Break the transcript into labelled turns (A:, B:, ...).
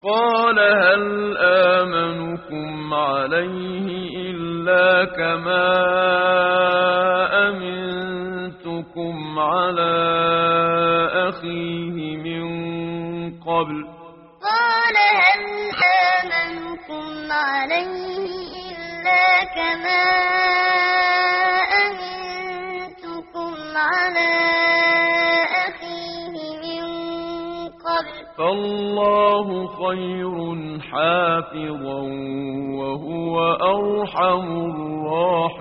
A: قال هل آمنكم عليه إلا كما أمنتكم على أخيه من قبل
B: قال هل آمنكم عليه إلا كما أمنتكم على أخيه من قبل
A: فالله خير حافظا وهو أرحم الراحمين